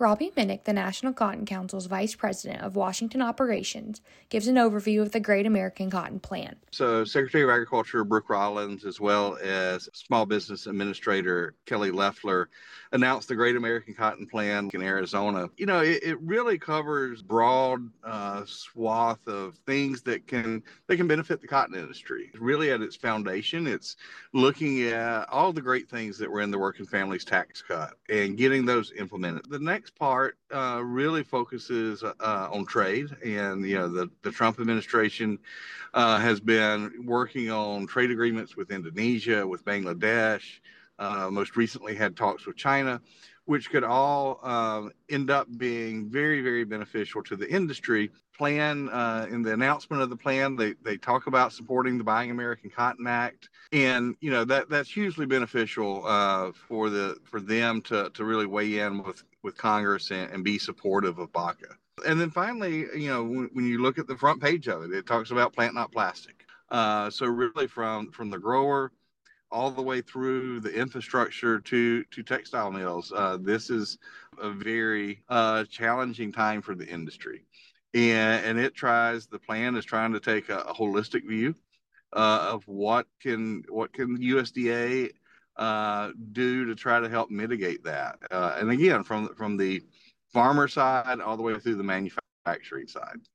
Robbie Minnick, the National Cotton Council's Vice President of Washington Operations, gives an overview of the Great American Cotton Plan. So Secretary of Agriculture Brooke Rollins, as well as Small Business Administrator Kelly Loeffler, announced the Great American Cotton Plan in Arizona. It really covers broad swath of things that can benefit the cotton industry. Really, at its foundation, it's looking at all the great things that were in the Working Families Tax Cut and getting those implemented. The next part really focuses on trade, and the Trump administration has been working on trade agreements with Indonesia, with Bangladesh, most recently had talks with China, which could all end up being very, very beneficial to the industry. In the announcement of the plan, they talk about supporting the Buying American Cotton Act, and that's hugely beneficial for them to really weigh in with Congress and be supportive of BACA. And then finally, when you look at the front page of it, it talks about plant not plastic. So really from the grower all the way through the infrastructure to textile mills, this is a very challenging time for the industry. And the plan is trying to take a holistic view of what can USDA do to try to help mitigate that. And again, from the farmer side all the way through the manufacturing side.